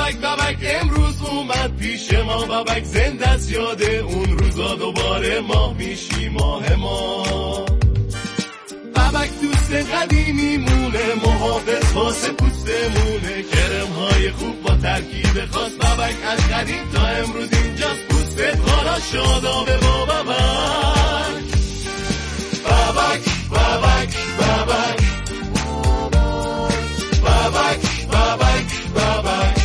بابک امروز اومد پیش ما، بابک زنده است یاد اون روزا، دوباره ماه میشی ماه ما. بابک دوست قدیمی مونه، محافظ واسه پوستمونه، کرم‌های خوب با ترکیب خاص، بابک از قدیم تا امروز اینجاست، پوستت حالا شادابه با بابک. بابک بابک بابک بابک بابک بابک.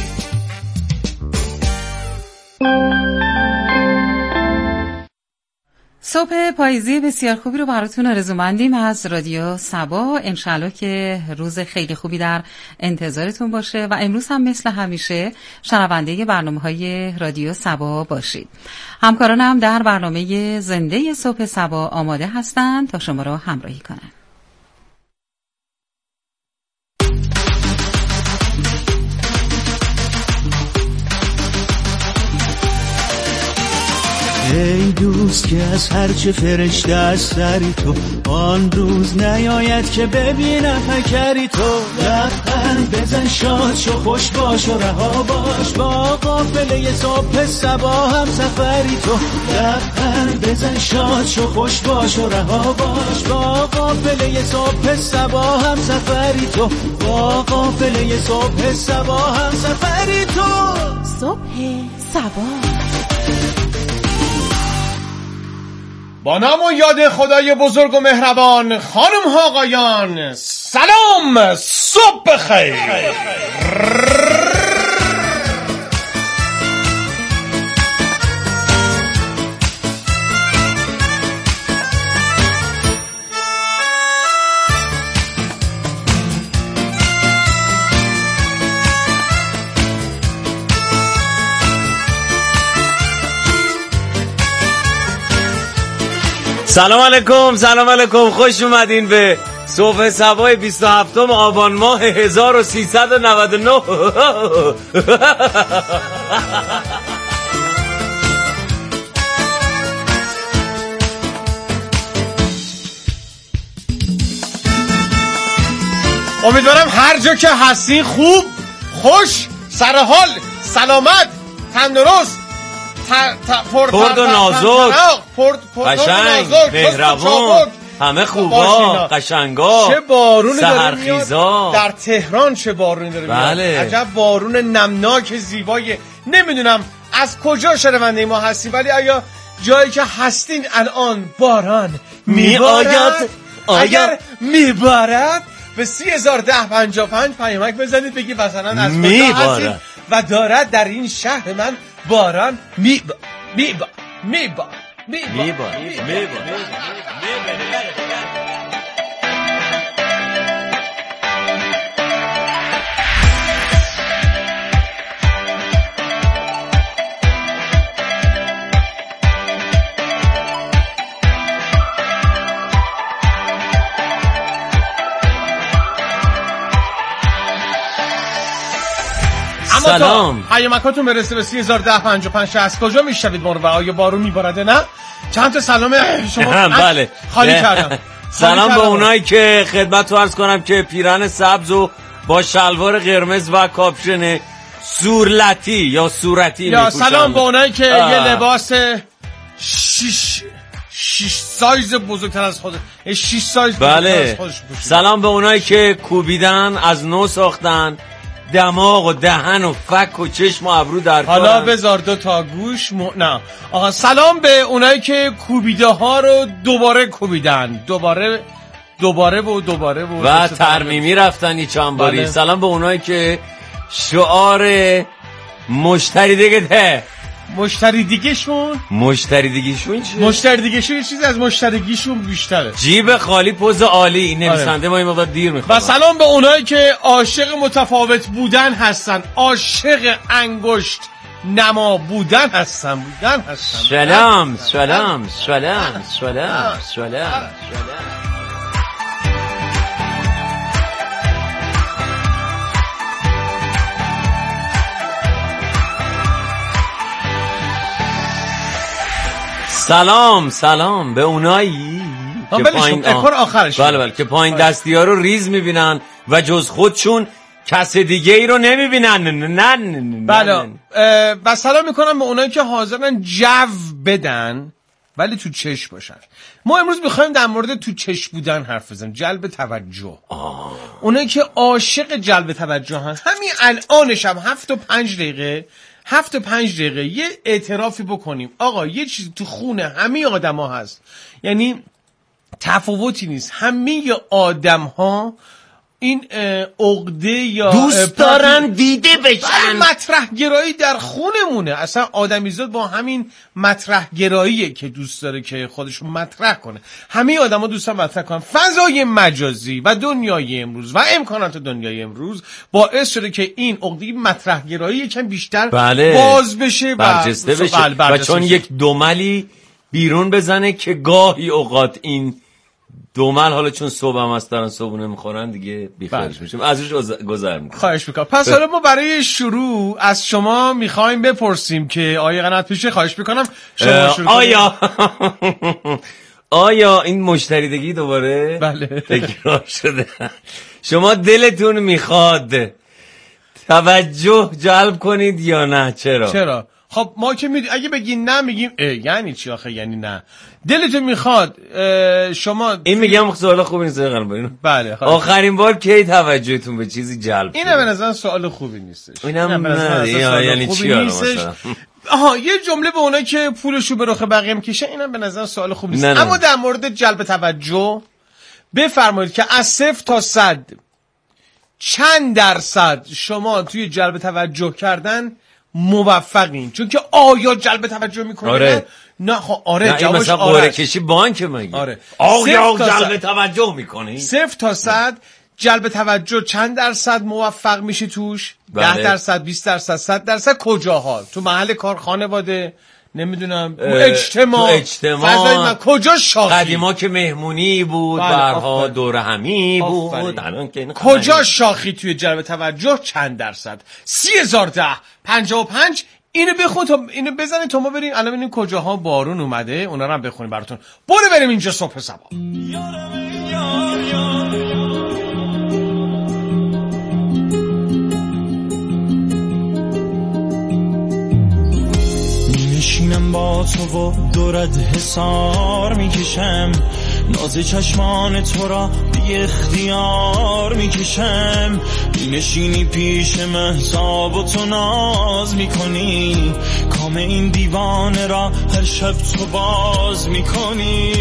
صبح پاییزی بسیار خوبی رو براتون آرزومندیم از رادیو صبا. انشالله که روز خیلی خوبی در انتظارتون باشه و امروز هم مثل همیشه شنونده برنامه‌های رادیو صبا باشید. همکارانم در برنامه زنده صبح صبا آماده هستند تا شما رو همراهی کنند. ای دوست که از هرچه فرشته از سری تو، آن روز نیاید که ببینم فکری تو. لبخند بزن شاد شو خوش باش و رها باش، با قافله صبح صبا هم سفری تو. لبخند بزن شاد شو خوش باش و رها باش، با قافله صبح صبا هم سفری تو. با قافله صبح صبا هم سفری تو. صبح صبا با نام و یاد خدای بزرگ و مهربان، خانم ها آقایان سلام، صبح خیر. سلام علیکم، سلام علیکم، خوش اومدین به صبح صبای 27 آبان ماه 1399. امیدوارم هر جا که هستین خوب، خوش، سرحال، سلامت، تندرست، پرد و نازک، قشنگ، مهربون، همه خوبا، قشنگا، چه بارونی داره میاد در تهران، چه بارونی داره میاد. بله. عجب بارون نمناک زیبایی. نمیدونم از کجا شنونده ما هستی، ولی آیا جایی که هستین الان باران میبارد؟ اگر میبارد به 301055 پیامک بزنید بگی مثلا از کجا هستین و دارد در این شهر من باران میبارد. سلام. پیامکاتون برسه به 301055 از کجا میشنوید ما رو و آیا بارون میبارده نه؟ چند تا سلام شما بله. خالی کردم. سلام به اونایی که خدمت رو عرض کنم که پیرهن سبز و با شلوار قرمز و کاپشن صورتی یا صورتی یا سلام به اونایی که یه لباس 6 سایز بزرگتر از خود 6 سایز بزرگتر از خودش پوشیدن. سلام به اونایی که کوبیدن، از نو ساختن، دماغ و دهن و فک و چشم و ابرو در کارن. حالا بذار دو تا گوش نه آقا. سلام به اونایی که کوبیده ها رو دوباره کوبیدن، دوباره و ترمیمی رفتن چند باری. بله. سلام به اونایی که شعار مشتری دیگه ده مشتری دیگهشون چیه؟ مشتری دیگهشون یه چیز از مشترگیشون بیشتره. جیب خالی پوز عالی. نویسنده ما این مقدار دیر میخواد. و سلام به اونایی که عاشق متفاوت بودن هستن، عاشق انگشت نما بودن هستن. سلام. سلام به اونایی که پایین آخرش بله که پایین دستی ها رو ریز میبینن و جز خودشون کس دیگه ای رو نمیبینن. نه بله. و سلام میکنم به اونایی که حاضرن جو بدن ولی تو چشم باشن. ما امروز میخوایم در مورد تو چشم بودن حرف بزنیم، جلب توجه. اونایی که عاشق جلب توجه هن، همین الانش هم 7 و 5 دقیقه یه اعترافی بکنیم. آقا یه چیزی تو خونه همه آدم ها هست، یعنی تفاوتی نیست، همه آدم ها این عقده یا دوست دارن دیده بشن. مطرح گرایی در خونمونه. اصلا آدمیزاد با همین مطرح گراییه که دوست داره که خودشو مطرح کنه. همه آدما دوستن مطرح کنن. فضای مجازی و دنیای امروز و امکانات دنیای امروز باعث شده که این عقده مطرح گرایی یکم بیشتر باز بشه و برجسته بشه و چون یک دملی بیرون بزنه که گاهی اوقات این دومل، حالا چون صبح هم هست دارن صبحونه میخورن دیگه بیخیالش میشیم، از روش گذر میکنم. خواهش میکنم. پس حالا ما برای شروع از شما میخوایم بپرسیم که آقای قنات پیشه، خواهش میکنم شما شروع آیا این مشتریدگی دوباره بله تکرار شده؟ شما دلتون میخواد توجه جلب کنید یا نه؟ چرا؟ خب ما که اگه بگین نه میگیم یعنی چی آخه؟ یعنی نه دلتون میخواد شما این میگم سوال خوبی نیست قلبا. بله آخرین بار کی توجهتون به چیزی جلب شد؟ اینم به نظر سوال خوبی نیستش. اینم یعنی چی مثلا؟ یه جمله به اونایی که پولشو به رخ بقیه میکشن، اینم به نظر سوال خوبی نیست. اما در مورد جلب توجه بفرمایید که از 0 تا 100 چند درصد شما توی جلب توجه کردن موفقین؟ چون که آیا جلب توجه میکنه؟ آره. نه خب آره جوابش مثلا قرعه کشی بانک مگه؟ آره. آیا جلب توجه میکنی؟ 0 تا 100 جلب توجه چند درصد موفق میشه توش؟ 10 درصد، 20 درصد، 100 درصد؟ کجاها؟ تو محل کار، خانواده، نمیدونم اجتماع فضای کجا شاخی؟ قدیما که مهمونی بود، برها دور همی بود، الان که کجا شاخی توی جلب توجه چند درصد؟ 30,010 55 اینو بخون تا اینو بزنید تا ما بریم الان ببینیم کجاها بارون اومده، اونا رو هم بخونیم براتون. برو بریم اینجا صبح صبح. میشینم با تو و دورت حسار میکشم، ناز چشمان تو را بی اختیار میکشم. نشینی پیش مهتاب و تو ناز میکنی، کام این دیوانه را هر شب تو باز میکنی.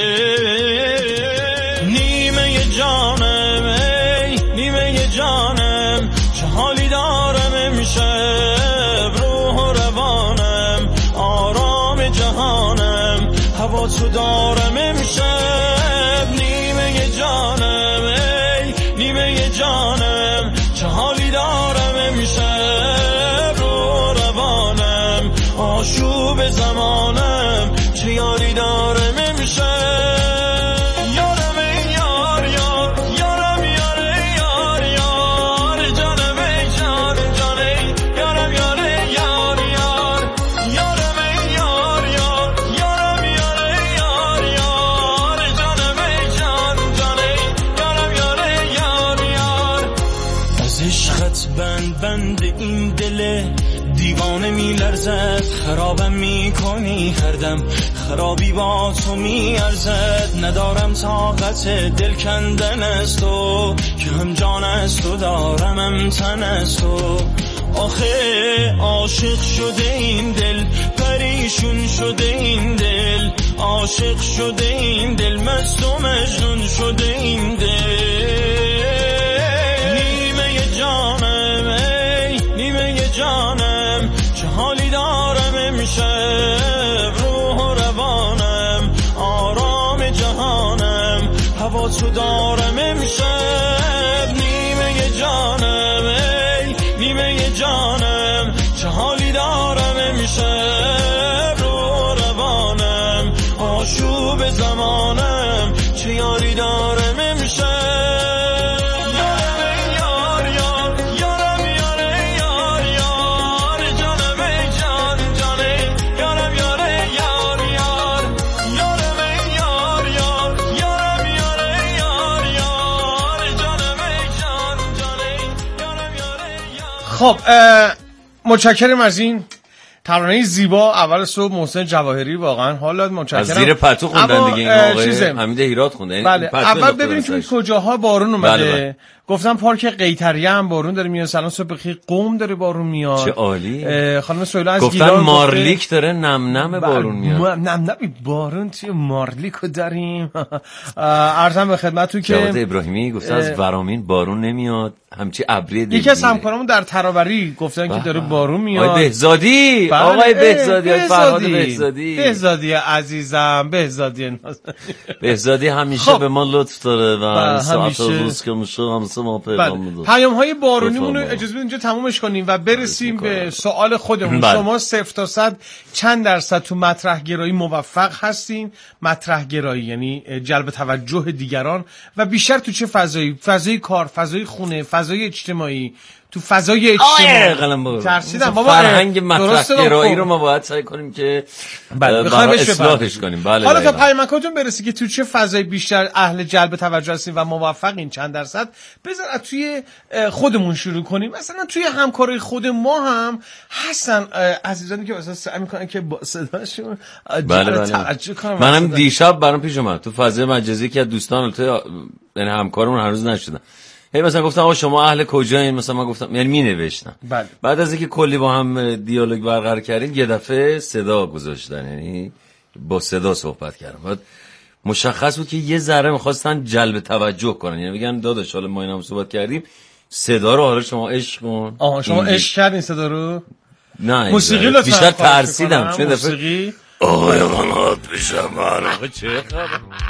نیمه جانم ای نیمه جانم، چه حالی دارم امشب، روح و روانم آرام جهانم، هوا تو دارم امشب. نیمه جانم ای نیمه جانم، چه حالی دارم امشب، رو روانم آشوب زمانم، چه یاری دارم امشب. بند این دل دیوانه می لرزد، خرابم می کنی هر دم، خرابی با تو می ارزد. ندارم طاقت دل کندن از تو، که هم جان از تو دارم هم تن از تو. آخه عاشق شده این دل، پریشون شده این دل، عاشق شده این دل، مست و مجنون شده این دل. نیمه جانم ای نیمه جانم، چه حالی دارم امشب، روح و روانم آرام جهانم، هوا تو دارم امشب. نیمه جانم ای نیمه جانم، چه حالی دارم امشب، روح و روانم آشوب زمانم، چه یاری دارم امشب. خب متشکرم از این ترانه زیبا. اول صبح محسن جواهری واقعا حالا متشکرم. از زیر پتو خوندن دیگه این آقای حمید هیرات خونده. بله اول ببینیم که کجاها بارون اومده. بله. گفتم پارک قیطریه هم بارون داره میاد. سلام صبح بخیر. قم داره بارون میاد. چه عالی. خانم سهیلا از گفتن مارلیک داره نم نم بارون میاد. نم نم بارون توی مارلیکو داریم. عرضم به خدمتتون که جواد ابراهیمی گفت از ورامین بارون نمیاد. همچی ابری دیگه. یکی از همکارامون در تراوری گفتن که داره بارون میاد. آقای بهزادی، آقای بهزادی، آقای فرهاد بهزادی عزیزم، بهزادی همیشه به ما لطف داره و ساعت روز که میشه همسه ما پیغام میده. پیام‌های بارونیمون رو اجازه بدید اینجا تمومش کنیم و برسیم به سوال خودمون. شما 0 تا 100 چند درصد تو مطرح گرایی موفق هستین؟ مطرح گرایی یعنی جلب توجه دیگران و بیشتر تو چه فضایی؟ فضای کار، فضای خونه، فضای اجتماعی، تو فضای اجتماعی. ترسیدم بابا فرهنگ مطرح گرایی رو ما باید سعی کنیم که اصلاحش کنیم. بله حالا تا پیامکاتون برسی که تو چه فضای بیشتر اهل جلب توجه هستین و موفقین چند درصد، بذار توی خودمون شروع کنیم. مثلا توی همکارای خود ما هم هستن عزیزانی که مثلا سعی میکنن که با صداشون توجه کنن. منم دیشب برام پیش اومد تو فضای مجازی که دوستان تو یعنی همکارمون هنوز نشدن. مثلا گفتم آقا شما اهل کجایین؟ مثلا من گفتم یعنی مینوشتم. بله. بعد از اینکه کلی با هم دیالوگ برقرار کردیم یه دفعه صدا گذاشتن، یعنی با صدا صحبت کردم. بعد مشخص بود که یه ذره می‌خواستن جلب توجه کنن، یعنی میگن داداش حالا ما اینا هم صحبت کردیم صدا رو حالا شما عشق کن. شما عشق کردین صدا رو؟ نه موسیقی لطفا. بیشتر ترسیدم چون موسیقی آقای من پیشم آقا چه خبر.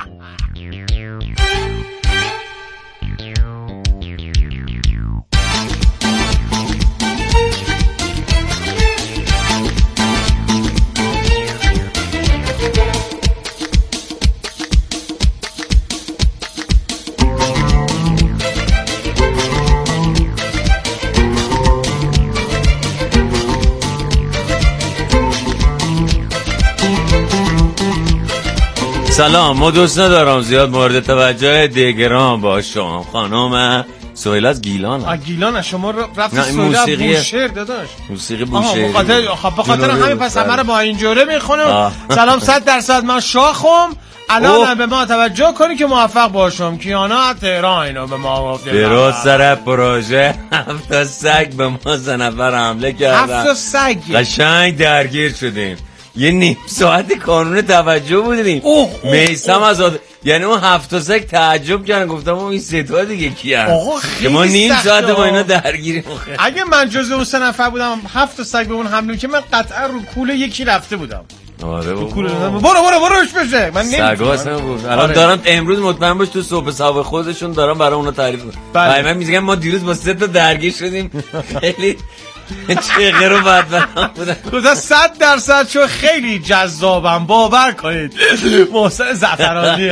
سلام، ما دوست ندارم زیاد مورد توجه دیگران باشم. خانم سهیل از گیلان. گیلان شما رفت سهیل بوشهر داداش. موسیقی بوشهر. به خاطر همین پس همه رو با اینجوره میخونم. سلام 100% من شاخم. الان به ما توجه کنی که موفق باشم. کیانا تهران اینو به ما گفت. درست سر پروژه 7 سگ به ما 3 نفر حمله کردن. 7 سگ. قشنگ درگیر شدیم. یه نیم ساعت کانون توجه بودیم. میثم آزاد، یعنی اون 7 سگ تعجب کردن، گفتم این سه تا دیگه کیان که ما نیم ساعت با اینا درگیریم. اگه من جزو اون 3 نفر بودم 7 سگ به اون حمله که من قطعا رو کوله یکی رفته بودم. آره بروش بشه. من نمی‌دونم بود. الان دارم امروز مطمئن باش تو صبح صبح خودشون دارم برای اونا تعریف می‌کنم. من میگم ما دیروز با 3 تا درگیر شدیم. خیلی چه رو بدبختم بودن. گفتم 100% چون خیلی جذابم، باور کنید. محسن زعفرانی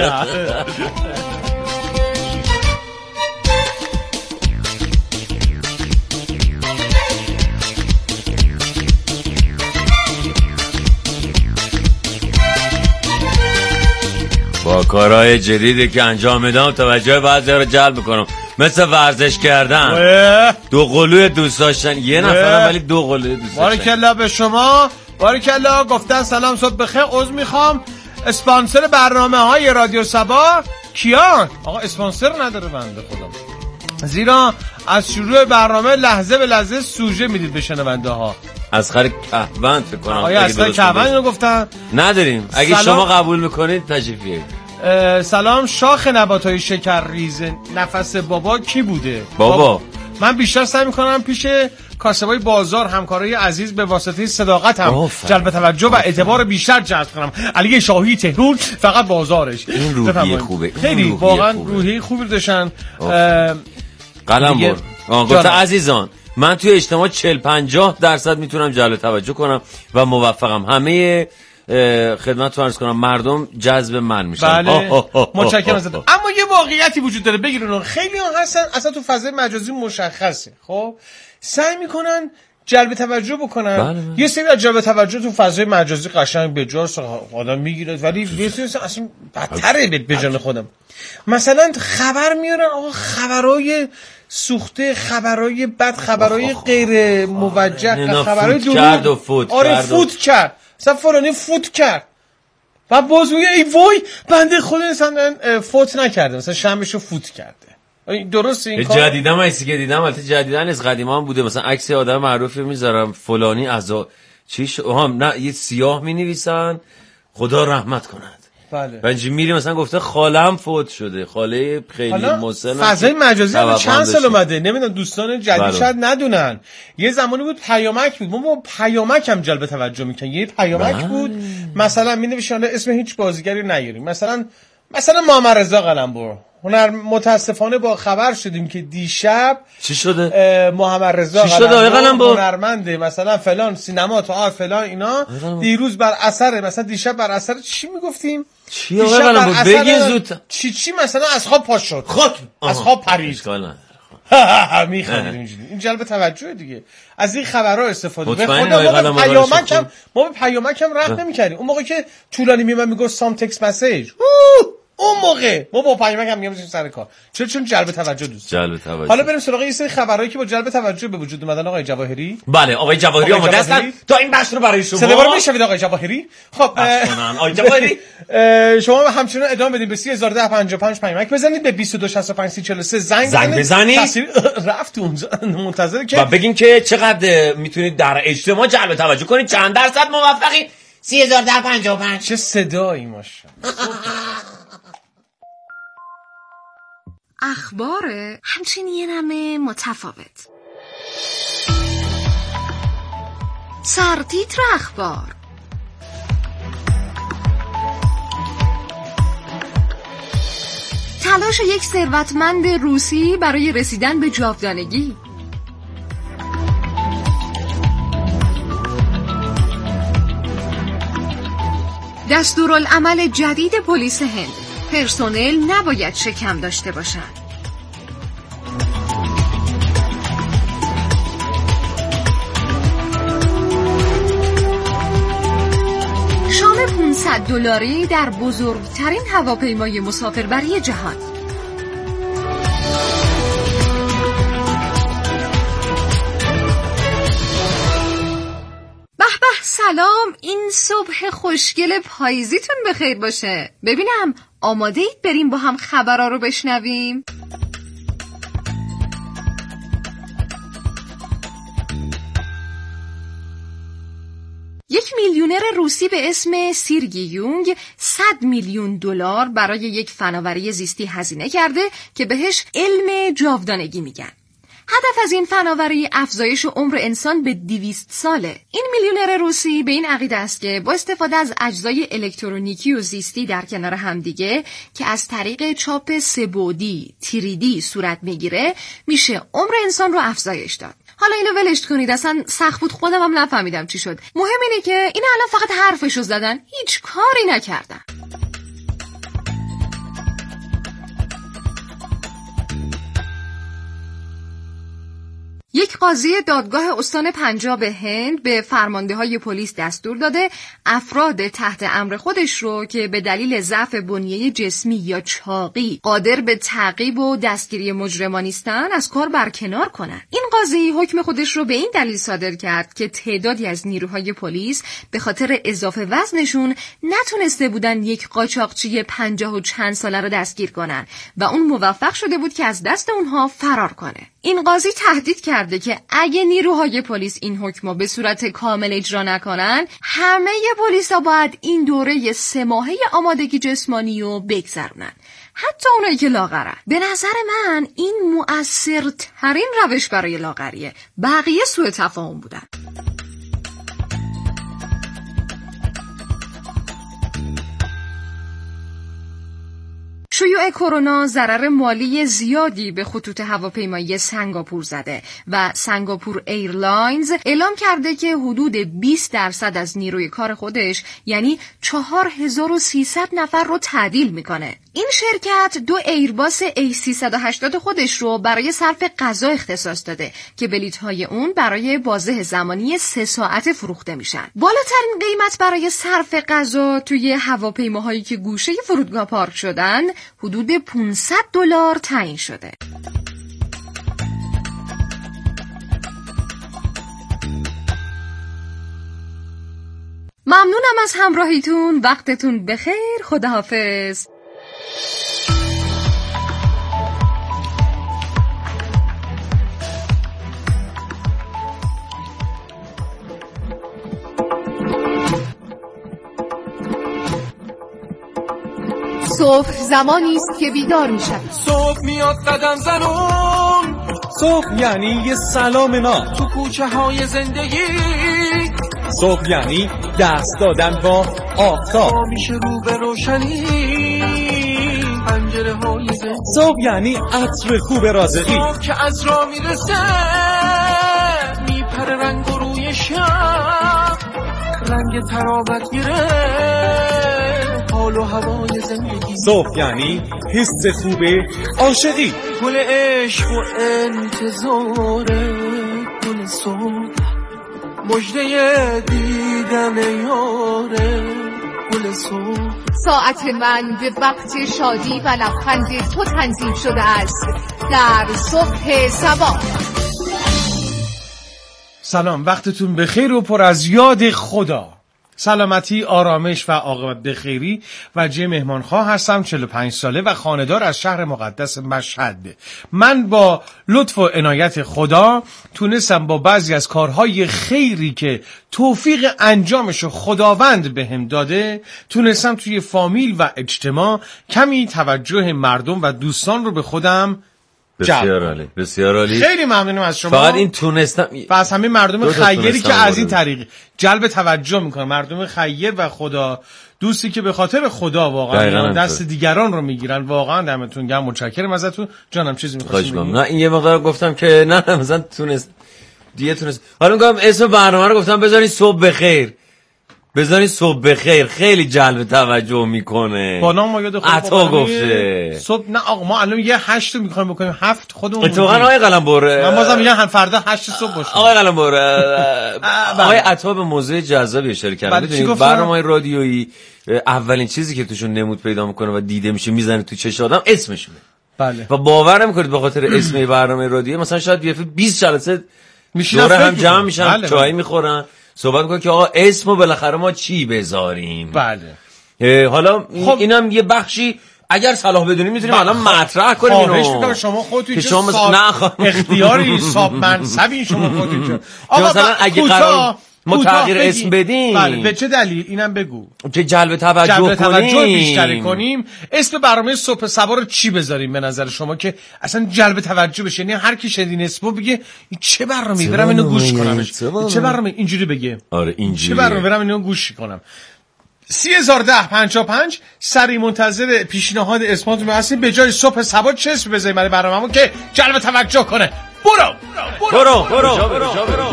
با کارهای جدیدی که انجام میدم توجه بعضی رو جلب میکنم، مثل ورزش کردن، 2 قلوی دوست داشتن. یه نفرم ولی 2 قلوی دوست داشتن. بارکالله به شما، بارکالله. گفتن سلام صبح بخیر. عذر میخوام اسپانسر برنامه‌های رادیو صبا کیان؟ آقا اسپانسر نداره بنده خدا، زیرا از شروع برنامه لحظه به لحظه سوژه میدید به شنونده ها. اسخر کهوند فکر کنم. آیا اسخر کهوند اینو گفتن؟ نداریم. اگه شما قبول میکنید تشریف بیارید. سلام شاخ نباتای شکر ریز نفس بابا کی بوده؟ بابا من بیشتر سعی میکنم پیش کاسبای بازار همکارای عزیز به واسطه صداقتم جلب توجه و اعتبار بیشتر جلب کنم. علی شاهی تهران فقط بازارش. این روحیه خوبه. خیلی واقعا روحیه خوبی داشتن. قلم گفت عزیزان من توی اجتماع 40-50% میتونم جلب توجه کنم و موفقم. همه خدمتتون عرض کنم مردم جذب من میشن. بله متشکرم ازت. اما یه واقعیتی وجود داره بگیرون. خیلی ها هستن اصلا تو فضای مجازی مشخصه، خب سعی میکنن جلب توجه بکنن. بله. یه سری از جلب توجه تو فضای مجازی قشنگ به جاست آدم میگیره، ولی یه سری اصلا بدتره به جان خودم. مثلا خبر میارن آقا، خبرای سوخته، خبرای بد، خبرای غیر موجه، خبرای دروغ. آره فوت کرد، مثلا فلانی فوت کرد و باز میگه ای وای بنده خدا انسان فوت نکرده، مثلا شمعشو فوت کرده. درسته این کار؟ جدیدا من که دیدم، البته جدیدا از قدیما هم بوده، مثلا عکس آدم معروفی میذارم فلانی از چیش نه یه سیاه مینویسن خدا رحمت کند. بله. بنجی میری مثلا گفته خالم فوت شده، خاله خیلی مسن. فضای مجازی هم چند سال اومده، نمیدونم دوستان جدید شاید ندونن. یه زمانی بود پیامک بود، ما با پیامک هم جلب توجه میکنیم. یه پیامک بود مثلا مینوشتن اسم هیچ بازیگری نیاریم، مثلا محمد رضا قلمبر. متاسفانه با خبر شدیم که دیشب چی شده؟ محمد رضا قلمبر هنرمنده مثلا فلان سینما تا فلان اینا دیروز بر اثر مثلا دیشب بر اثر چی میگفتیم؟ چی قلمبر بگی زود چی مثلا از خواب پاش شد، از خواب پرید. میخوام این جلب توجه دیگه، از این خبرها استفاده. به خدا ما به پیامکم رحم نمی‌کردیم. اون موقع که طولانی میگفت سام تکست مسیج، اون موقع ما با پیامک هم میام سر کار. چون جلب توجه دوست. جلب توجه. حالا بریم سراغ یه سری خبرایی که با جلب توجه به وجود اومدن. آقای جواهری. بله آقای جواهری آماده هستن تا این بحث رو برای شما. صدا رو میشنوید آقای جواهری؟ خب آقای جواهری شما همچنان ادامه بدین به 301055 پیامک بزنید، به 22653043 زنگ بزنید. رفت اونجا منتظر که و بگین که چقدر میتونید در اجتماع جلب توجه کنید، چند درصد موفقین. 301055. چه صدایی ماشاءالله. اخباره همچین یه نمه متفاوت. سرتیتر اخبار. تلاش یک ثروتمند روسی برای رسیدن به جاودانگی. دستورالعمل جدید پلیس هند: پرسنل نباید شکم داشته باشند. شام $500 در بزرگترین هواپیمای مسافربری جهان. سلام، این صبح خوشگل پاییزیتون بخیر باشه. ببینم آماده اید بریم با هم خبرها رو بشنویم؟ یک میلیونر روسی به اسم سیرگی یونگ $100 میلیون برای یک فناوری زیستی هزینه کرده که بهش علم جاودانگی میگن. هدف از این فناوری افزایش عمر انسان به 200 ساله. این میلیونر روسی به این عقیده است که با استفاده از اجزای الکترونیکی و زیستی در کنار همدیگه که از طریق چاپ 3بعدی 3D صورت میگیره میشه عمر انسان رو افزایش داد. حالا اینو ولش کنید، اصلا سخت بود، خودم هم نفهمیدم چی شد. مهم اینه که این الان فقط حرفشو زدن، هیچ کاری نکردن. یک قاضی دادگاه استان پنجاب هند به فرمانده‌های پلیس دستور داده افراد تحت امر خودش رو که به دلیل ضعف بنیه جسمی یا چاقی قادر به تعقیب و دستگیری مجرمان نیستن از کار برکنار کنن. این قاضی حکم خودش رو به این دلیل صادر کرد که تعدادی از نیروهای پلیس به خاطر اضافه وزنشون نتونسته بودن یک قاچاقچی 50 و چند ساله رو دستگیر کنن و اون موفق شده بود که از دست اونها فرار کنه. این قاضی تهدید کرده که اگه نیروهای پلیس این حکم به صورت کامل اجرا نکنن، همه پلیسا باید این دوره 3 ماهه آمادگی جسمانی رو بگذرونن، حتی اونایی که لاغرن. به نظر من این مؤثرترین روش برای لاغریه، بقیه سوء تفاهم بودن. شیوع کرونا ضرر مالی زیادی به خطوط هواپیمایی سنگاپور زده و سنگاپور ایرلاینز اعلام کرده که حدود 20% از نیروی کار خودش یعنی 4300 نفر رو تعدیل میکنه. این شرکت 2 ایرباس A380 خودش رو برای صرف غذا اختصاص داده که بلیط‌های اون برای بازه زمانی 3 ساعت فروخته میشن. بالاترین قیمت برای صرف غذا توی هواپیماهایی که گوشه فرودگاه پارک شدن حدود $500 تعیین شده. ممنونم از همراهیتون. وقتتون بخیر. خداحافظ. صبح زمانی است که بیدار میشن. صبح میاد قدم زنون، صبح یعنی یه سلام ناب تو کوچه های زندگی. صبح یعنی دست دادن با آفتاب، میشه رو به روشنی پنجره های زندگی. صبح یعنی عطر خوب رازقی، صبح که از راه میرسه میپره رنگ و روی شب، رنگ تراوت میره حال و هوای زندگی. صبح یعنی حس خوب عاشقی، گل عشق و انتظاره گل صبح، مژده دیدن یاره گل صبح. ساعت من به وقت شادی و لبخند تو تنظیم شده است در صبح صبا. سلام، وقتتون بخیر و پر از یاد خدا. سلامتی، آرامش و عاقبت بخیری وجه مهمانخواه هستم. 45 ساله و خانه‌دار از شهر مقدس مشهد. من با لطف و عنایت خدا تونستم با بعضی از کارهای خیری که توفیق انجامشو خداوند بهم داده، تونستم توی فامیل و اجتماع کمی توجه مردم و دوستان رو به خودم بسیار عالی، بسیار عالی. خیلی ممنونم از شما. فقط این تونستم و از همه مردم خیری که از این طریق جلب توجه میکنن، مردم خیر و خدا دوستی که به خاطر خدا واقعا دست دیگران رو میگیرن. واقعا دمتون گرم، متشکرم ازتون. جانم چیزی می‌خواستم بگم؟ نه این یه مقدار گفتم که نه مثلا تونست. حالا میگم اسم برنامه رو گفتم بذارین صبح بخیر. بذارین صبح بخیر، خیلی جلب توجه میکنه. با نام ما یاد خود عطا گفته صبح. نه آقا ما الان یه 8 رو میخوایم بکنیم، 7 خودمون. اتفاقا آقای قلمبر من بازم میگم فردا 8 صبح باشه. آقای قلمبر آقای عطا به موضوع جذابی اشاره کردن. میدونید برنامه‌های رادیویی اولین چیزی که توشون نمود پیدا میکنه و دیده میشه میزنه تو چش آدم اسمشونه. بله. و باور نمیکنید به خاطر اسم برنامه رادیویی مثلا شاید بیفته 20 جلسه دور هم جمع میشن، بله چای میخورن، صحبت میکنن که آقا اسمو بالاخره ما چی بذاریم. بله. حالا خب اینم یه بخشی اگر صلاح بدونیم میتونیم الان مطرح کنیم اینو. خواهش میکنم شما خودتون که شما اختیاری صاحب منصبی شما خودتون. آقا مثلا اگه قرار ما تغییر اسم بدیم، بله به چه دلیل اینم بگو که جلب توجه بیشتر کنیم. اسم برنامه صبح صبا رو چی بذاریم به نظر شما که اصلا جلب توجه بشه؟ یعنی هر کی شنید اسمو بگه این چه برنامه‌ای، برم اینو گوش کنم. چه برنامه اینجوری بگه؟ آره اینجوری. چه برنامه برم اینو گوش کنم. 301055 سری منتظر پیشنهاد اسماتون هستیم. به جای صبح صبا چه اسم بذاریم برای برنامه‌مون که جلب توجه کنه؟ برو.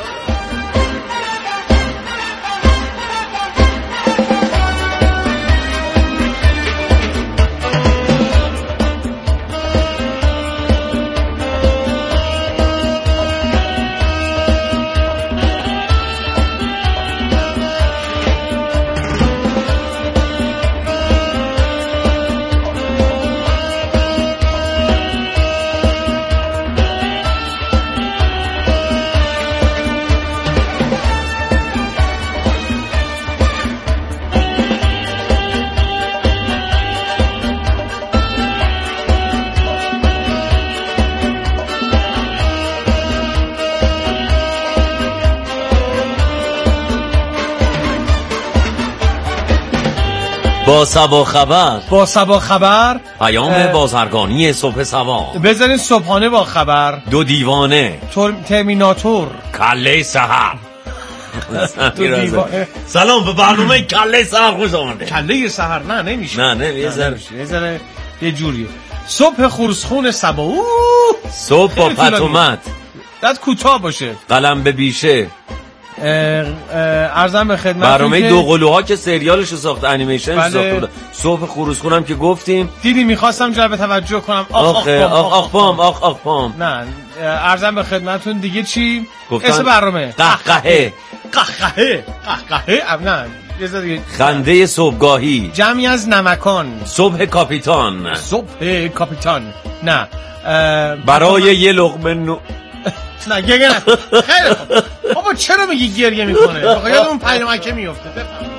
با سبا خبر پیام بازرگانی صبح سبا. بذارین صبحانه با خبر. دو دیوانه ترمیناتور کله سحر. سلام به برنامه کله سحر خوش آمده. کله سحر نه نمیشه. نه یه ذره یه جوریه. صبح خورسخون صبا. صبح با پتومت داد کوتاه باشه. قلم به بیشه عرضم به خدمتتون برنامه دو قلوها که سریالشو ساخت، انیمیشن ساخت. صبح خروسخونم که گفتیم دیدی میخواستم جلب توجه کنم. آخ پام. نه عرضم به خدمتتون دیگه چی؟ اسم برنامه قهقهه. نه یه ذره دیگه. خنده صبحگاهی. جمعی از نمکان. صبح کاپیتان. نه برای یه لقمه نه گریه نه. خیلی خوب. بابا چرا میگی گریه میکنه؟ بخواه یادمون پیرمکه میفته.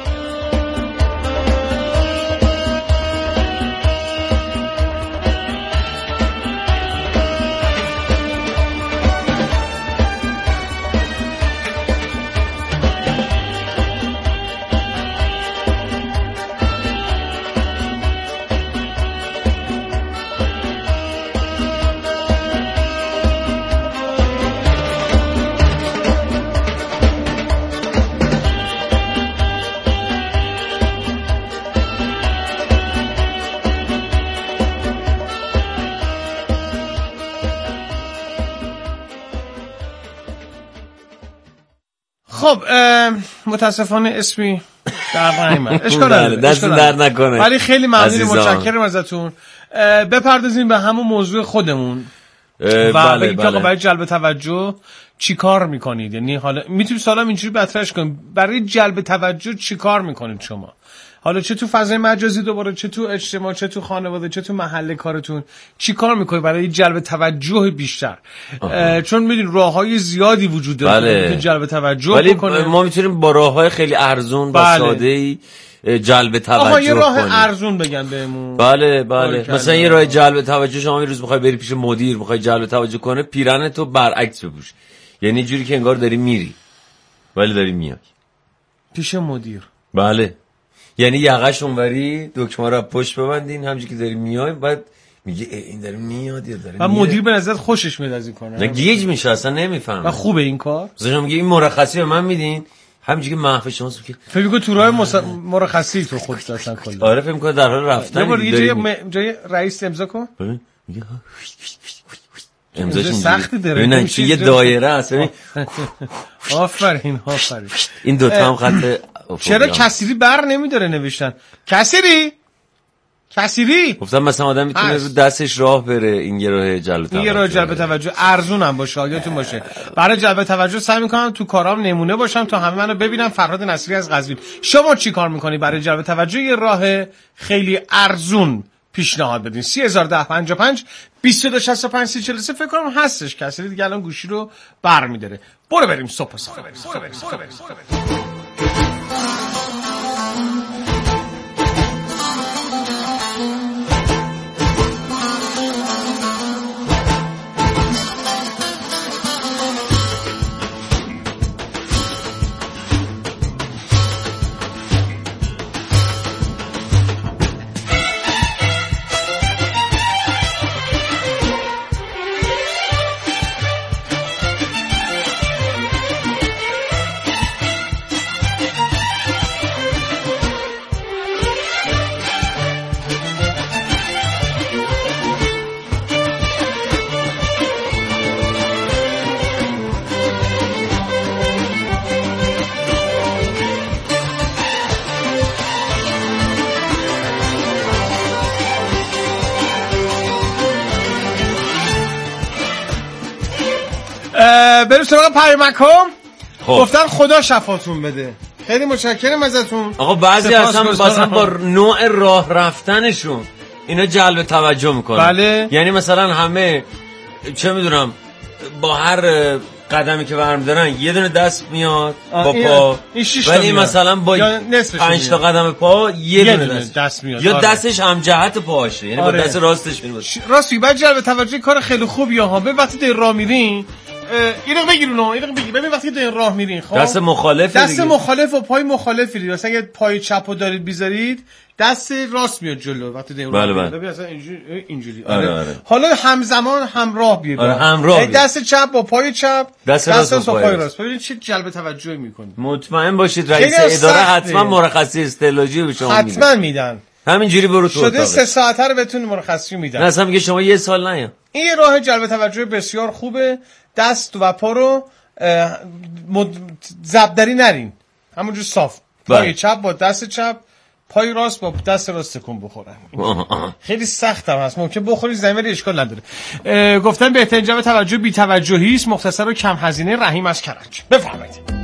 خب متاسفانه اسمی در نمیاد. اشکال نداره. دست در نکنه. ولی خیلی ممنونم، متشکرم ازتون. بپردازیم به همون موضوع خودمون. و بگید که برای جلب توجه چی کار میکنید؟ یعنی حالا میتونید سوالم اینجوری بطرحش کنیم، برای جلب توجه چی کار میکنید شما؟ حالا چه تو فضای مجازی دوباره، چه تو اجتماع، چه تو خانواده، چه تو محله کارتون، چی کار میکنید برای جلب توجه بیشتر؟ چون میدونید راههای زیادی وجود داره که جلب توجه بکنه. ولی ما میتونیم با راههای خیلی ارزون و ساده‌ای جلب توجه کنیم. یه راه ارزون بگن بهمون. بله مثلا یه راه جلب توجه، شما یه روز میخوای بری پیش مدیر، میخوای جلب توجه کنه، پیرن تو برعکس بپوش. یعنی جوری که انگار داری میری ولی داری میای پیش مدیر. بله، یعنی یقش اونوری، دکمه رو پشت ببندین، همونجوری که داری میای بعد میگه این داره میاد یا داره و مدیر به نظرت خوشش میاد از این کار؟ نه گیج میشه، اصلا نمیفهمه. و خوبه این کار؟ مثلا میگه این مرخصی به من میدین، همینجوری که محو شماست که فکر می‌کنی تو راه مرخصی تو خودت اصلا کلا. آره فکر می‌کنی در حال رفتن. جای رئیس امضا کن. میگه امضاش سختی داره. ببین چه یه دایره است. آفرین. این دوتا هم خط. چرا کسری بر نمیداره نوشتن؟ کسری گفتم مثلا آدم میتونه رو دستش راه بره. این یه راه جلب توجه ارزون هم باشه، یادتون باشه. برای جلب توجه سعی میکنم تو کارام نمونه باشم تا همه منو ببینن. فرهاد نصیری از قزوین. شما چی کار میکنی برای جلب توجه؟ یه راه خیلی ارزون پیشنهاد بدین. 301055 2265 3043 فکر کنم هستش. کسری دیگه الان گوشی رو برمی‌داره. برو بریم صبح. بریم سراغ پیامک‌ها. گفتن خدا شفاتون بده. خیلی متشکرم ازتون. آقا بعضی اصلا با نوع راه رفتنشون اینا جلب توجه میکنه. بله. یعنی مثلا همه چه میدونم با هر قدمی که برمی‌دارن یه دونه دست میاد با پا، ولی مثلا با 5 تا قدم پا یه دونه دست میاد. یا دستش هم جهت پاشه، یعنی با دست راستش میره. راستی بعد جلب توجه کار خیلی خوبیه ها. به وقتی در راه میرین اینو بگیر ببین وقتی در راه میرین خب دست مخالف و پای مخالفی دید. مثلا اگه پای چپو دارید بیذارید دست راست میاد جلو وقتی در راه میرین. ببین مثلا اینجوری. آره. حالا همزمان همراه بیاید. همراه دست چپ با پای چپ، دست با پای راست. ببینید چه جلب توجهی میکنه. مطمئن باشید رئیس اداره حتما مرخصی استعلاجی به شما میده. حتما میدن. همینجوری برو تو شده 3 ساعته رو بهتون مرخصی میدن. نه اصلا میگه شما 1 سال نیا. این راه جلب توجه بسیار خوبه. دست و پا رو زبدری نرین، همونجور صاف. پای بله. چپ با دست چپ، پای راست با دست راست تکون بخورن. خیلی سخت هم هست، ممکن بخوری زمین ولی اشکال نداره. گفتن بهترین جواب توجه بی توجهی است. مختصر و کم هزینه. رحیم از کرج، بفرمایید.